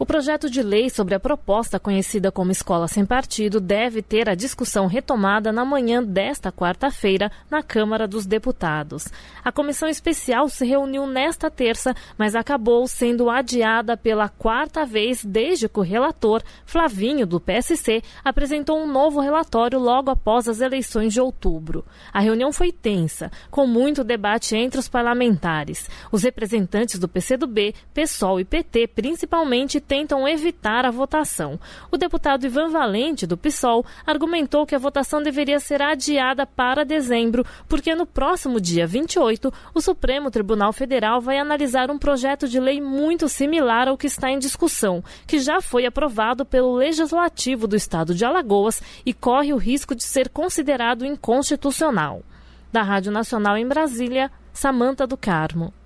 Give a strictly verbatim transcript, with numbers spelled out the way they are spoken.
O projeto de lei sobre a proposta conhecida como Escola Sem Partido deve ter a discussão retomada na manhã desta quarta-feira na Câmara dos Deputados. A comissão especial se reuniu nesta terça, mas acabou sendo adiada pela quarta vez desde que o relator, Flavinho, do P S C, apresentou um novo relatório logo após as eleições de outubro. A reunião foi tensa, com muito debate entre os parlamentares. Os representantes do P C do B, PSOL e P T, principalmente, tentam evitar a votação. O deputado Ivan Valente, do PSOL, argumentou que a votação deveria ser adiada para dezembro, porque no próximo dia vinte e oito, o Supremo Tribunal Federal vai analisar um projeto de lei muito similar ao que está em discussão, que já foi aprovado pelo Legislativo do Estado de Alagoas e corre o risco de ser considerado inconstitucional. Da Rádio Nacional em Brasília, Samanta do Carmo.